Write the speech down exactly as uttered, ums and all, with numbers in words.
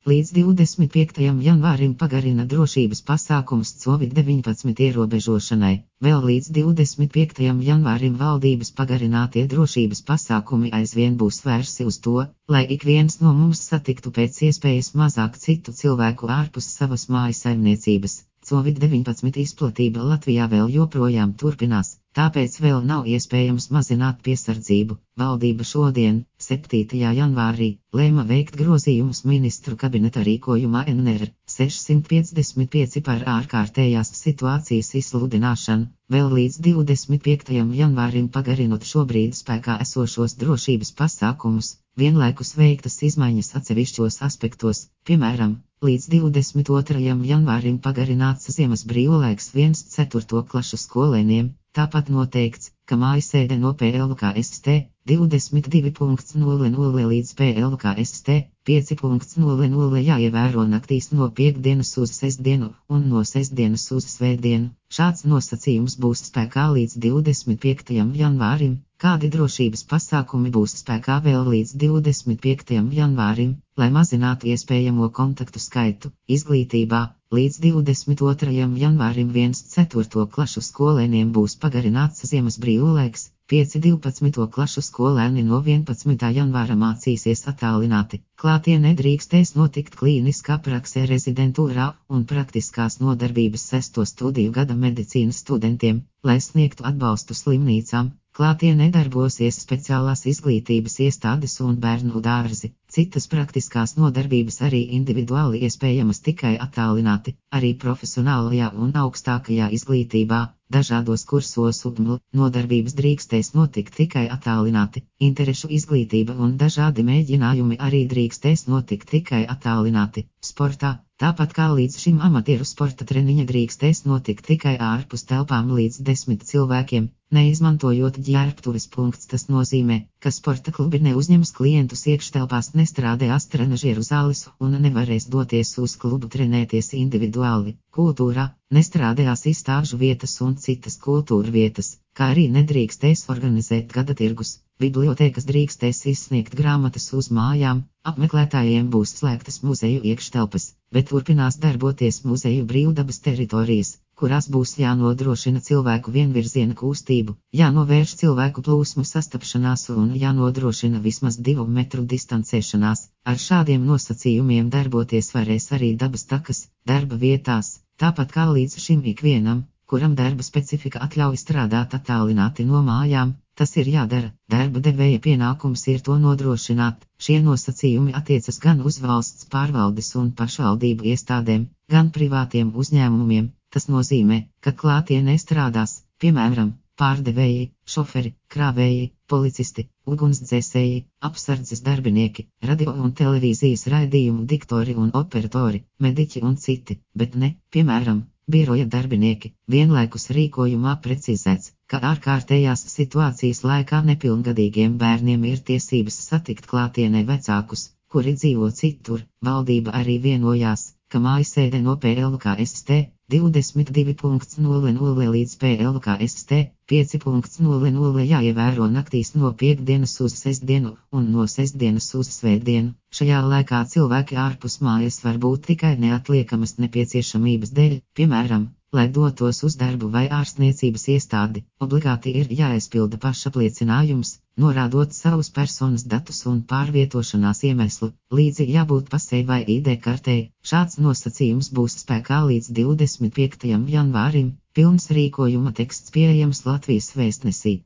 Līdz divdesmit piektajam janvārim pagarina drošības pasākums covid deviņpadsmit ierobežošanai. Vēl līdz divdesmit piektajam janvārim valdības pagarinātie drošības pasākumi aizvien būs vērsti uz to, lai ik viens no mums satiktu pēc iespējas mazāk citu cilvēku ārpus savas mājasaimniecības. covid deviņpadsmit izplatība Latvijā vēl joprojām turpinās, tāpēc vēl nav iespējams mazināt piesardzību. Valdība šodien, septītajā janvārī, lēma veikt grozījumus ministru kabineta rīkojumā N R sešsimt piecdesmit pieci par ārkārtējās situācijas izsludināšanu, vēl līdz divdesmit piektajam janvārim pagarinot šobrīd spēkā esošos drošības pasākumus, vienlaikus veiktas izmaiņas atsevišķos aspektos, piemēram, līdz divdesmit otrajam janvārim pagarināts ziemas brīvlaiks viens ceturto klašu skolēniem, tāpat noteikts, ka mājasēde no P L K S T divdesmit divi nulle nulle līdz P L K S T pieci nulle nulle jāievēro naktīs no piektdienas uz sestdienu un no sestdienas uz svētdienu. Šāds nosacījums būs spēkā līdz divdesmit piektajam janvārim, kādi drošības pasākumi būs spēkā vēl līdz divdesmit piektajam janvārim, lai mazinātu iespējamo kontaktu skaitu. Izglītībā līdz divdesmit otrajam janvārim viens ceturto klašu skolēniem būs pagarināts ziemas brīvlaiks. pieci divpadsmito klašu skolēni no vienpadsmitā janvāra mācīsies attālināti. Klātienē drīkstēs notikt klīniskā praksē rezidentūrā un praktiskās nodarbības sesto studiju gada medicīnas studentiem, lai sniegtu atbalstu slimnīcām. Klātienē darbosies speciālās izglītības iestādes un bērnu dārzi. Citas praktiskās nodarbības arī individuāli iespējamas tikai attālināti, arī profesionālajā un augstākajā izglītībā. Dažādos kursos un nodarbības drīkstēs notikt tikai attālināti, interešu izglītība un dažādi mēģinājumi arī drīkstēs notikt tikai attālināti. Sportā, tāpat kā līdz šim amatieru sporta treniņa drīkstēs notikt tikai ārpus telpām līdz desmit cilvēkiem, neizmantojot ģērbtuves. Tas nozīmē, ka sporta klubi neuzņems klientus iekštelpās, nestrādās trenažieru zāles un nevarēs doties uz klubu trenēties individuāli. Kultūrā nestrādās izstāžu vietas un citas kultūra vietas, kā arī nedrīkstēs organizēt gada tirgus. Bibliotēkas drīkstēs izsniegt grāmatas uz mājām, apmeklētājiem būs slēgtas muzeju iekštelpas, bet turpinās darboties muzeju brīvdabas teritorijas, kurās būs jānodrošina cilvēku vienvirziena kustību, jānovērš cilvēku plūsmu sastapšanās un jānodrošina vismaz divu metru distancēšanās. Ar šādiem nosacījumiem darboties varēs arī dabas takas, darba vietās, tāpat kā līdz šim ikvienam, kuram darba specifika atļauj strādāt attālināti no mājām. Tas ir jādara, darba devēja pienākums ir to nodrošināt. Šie nosacījumi attiecas gan uz valsts pārvaldes un pašvaldību iestādēm, gan privātiem uzņēmumiem. Tas nozīmē, ka klātienē strādās, piemēram, pārdevēji, šoferi, krāvēji, policisti, ugunsdzēsēji, apsardzes darbinieki, radio un televīzijas raidījumu diktori un operatori, mediķi un citi, bet ne, piemēram, biroja darbinieki. Vienlaikus rīkojumā precizēts, ka ārkārtējās situācijas laikā nepilngadīgiem bērniem ir tiesības satikt klātienē vecākus, kuri dzīvo citur. Valdība arī vienojās, ka mājasēde no P L K S T divdesmit divi nulle nulle līdz P L K S T pieci nulle nulle jāievēro naktīs no piektdienas uz sestdienu un no sestdienas uz svētdienu. Šajā laikā cilvēki ārpus mājas var būt tikai neatliekamas nepieciešamības dēļ, piemēram, lai dotos uz darbu vai ārstniecības iestādi. Obligāti ir jāaizpilda pašapliecinājums, norādot savus personas datus un pārvietošanās iemeslu, līdzi jābūt pasei vai I D kartei. Šāds nosacījums būs spēkā līdz divdesmit piektajam janvārim. Pilns rīkojuma teksts pieejams Latvijas vēstnesī.